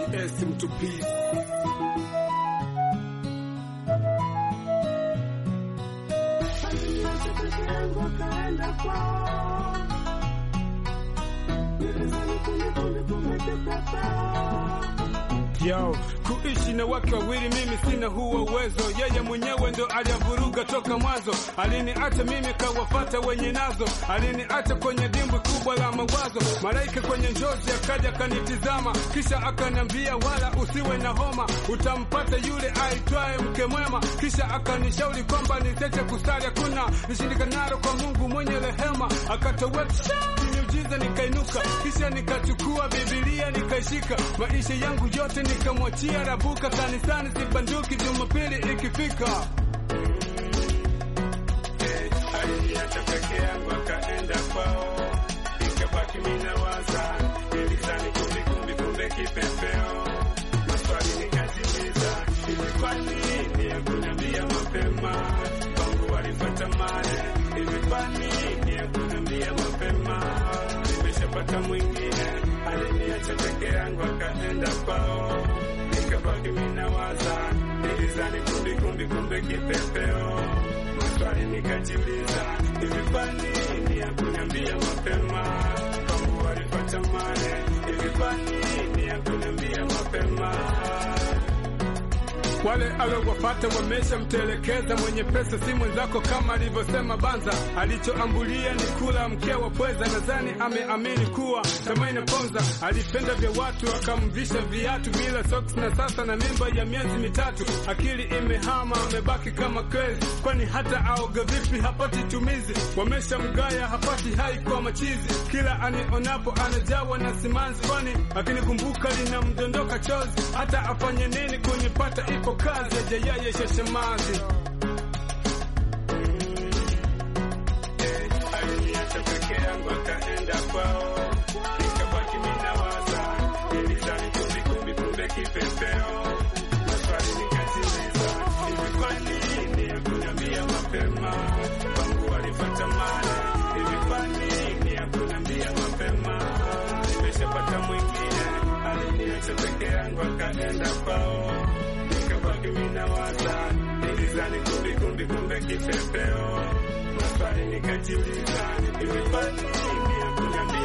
PS mtupi. Yo, kuishi na wake wawili mimi sina huo uwezo. Yeye mwenyewe ndo aliyavuruga toka mwanzo. Aliniacha mimi kawafata wenye nazo. Aliniacha kwenye dimbwi kubwa la mawazo. Malaika kwenye njozi akaja kanitizama, kisha akanambia wala usiwe na homa, utampata yule aitwaye mke mwema. Kisha akanishauri kwamba niteche kusali, hakuna nishindikanalo kwa Mungu mwenye rehema. Akatoweka miujiza nikainuka, kisha nikachukua Biblia nikaishika. Maisha yangu yote nikamwachia Rabuka, kanisani sibanduki Jumapili ikifika. Aliniacha peke yangu akaenda kwao, nikabaki mimi nawaza, nilizani kumbe kipepeo. Maswali nikajiuliza, hivi kwa nini hakuniambia mapema? Wangu walifuata male, hivi kwa nini hakuniambia mapema? Nimeshapata mwingine. Aliniacha peke yangu akaenda kwao, nikabaki mimi nawaza, nilizani kumbe kipepeo. Maswali nikajiuliza, hivi kwa nini hakuniambia mapema? Wangu walifuata male, hivi kwa nini hakuniambia mapema? Wale alowafata wameshamtelekeza, mwenye pesa si mwenzako kama alivyosema Banza. Alichoambulia ni kula mkia wa pweza, nadhani ameamini kuwa tamaa inaponza. Alipenda vya watu akamvisha viatu bila socks, na sasa na mimba ya miezi mitatu. Akili imehama amebaki kama crazy, kwani hata aoga vipi hapati tumizi. Wameshamgaya hapati hai kwa machizi, kila anionapo anajawa na simanzi, kwani akinikumbuka linamdondoka chozi. Hata afanye nini kunipata ipo kazi, ajayaye shashamazi. Aliniacha peke yangu akaenda kwao, nikabaki mimi nawaza, nilizani kumbe kipepeo. Maswali nikajiuliza, hivi kwa nini hakuniambia mapema? Wangu walifuata male, hivi kwa nini hakuniambia mapema? Nimeshapata mwingine. Aliniacha peke yangu akaenda kwao, nikabaki mimi nawaza, nilizani kumbe kipepeo. Maswali nikajiuliza, hivi kwa nini hakuniambia